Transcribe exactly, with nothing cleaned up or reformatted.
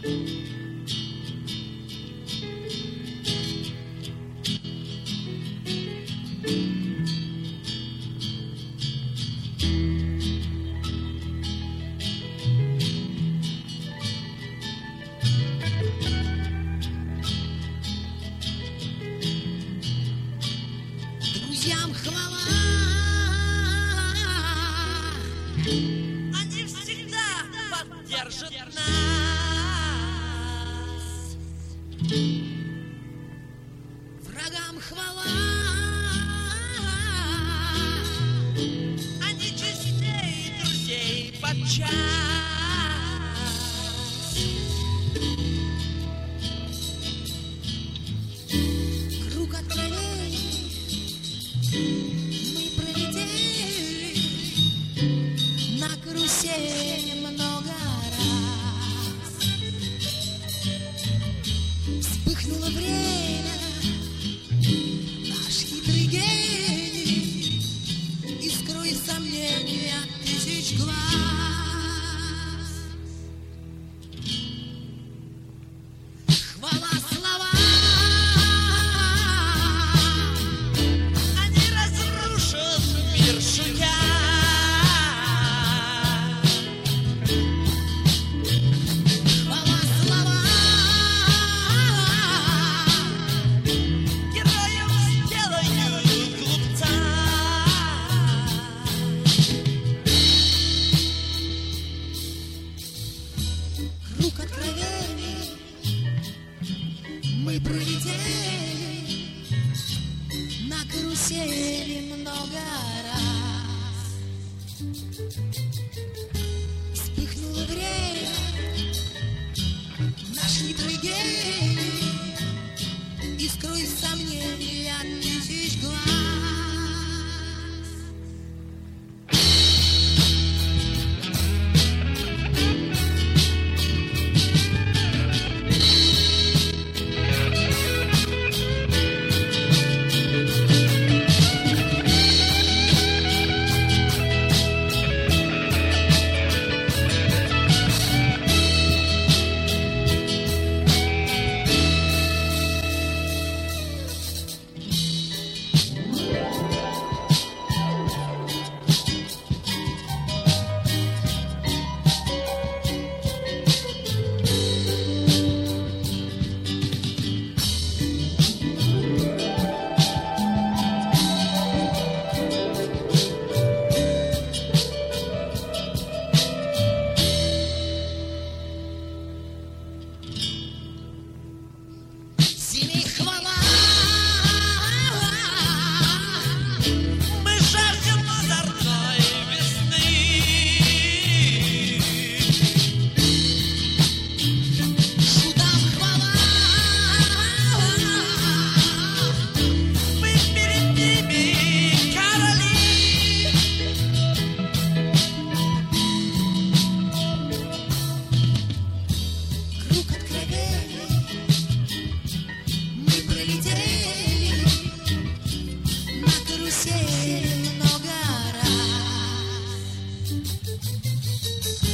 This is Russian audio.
Друзьям хвала, они всегда поддержат нас. Врагам хвала, они честней друзей подчас. Круг откровений мы пролетели на карусели много раз. Вспыхнуло время, наш хитрый гений, искрой сомнений от тысяч глаз. Хвала слова, они разрушат мир шутя. Хвала слова, героем сделают глупца. Круг откровений мы пролетели на карусели много раз. Вспыхнуло время, наш хитрый гений, искрой сомнений от тысяч глаз. Зимей хвала, мы жаждем озорной весны. Шутам хвала, мы перед ними короли. Круг откровений мы пролетели на карусели много раз.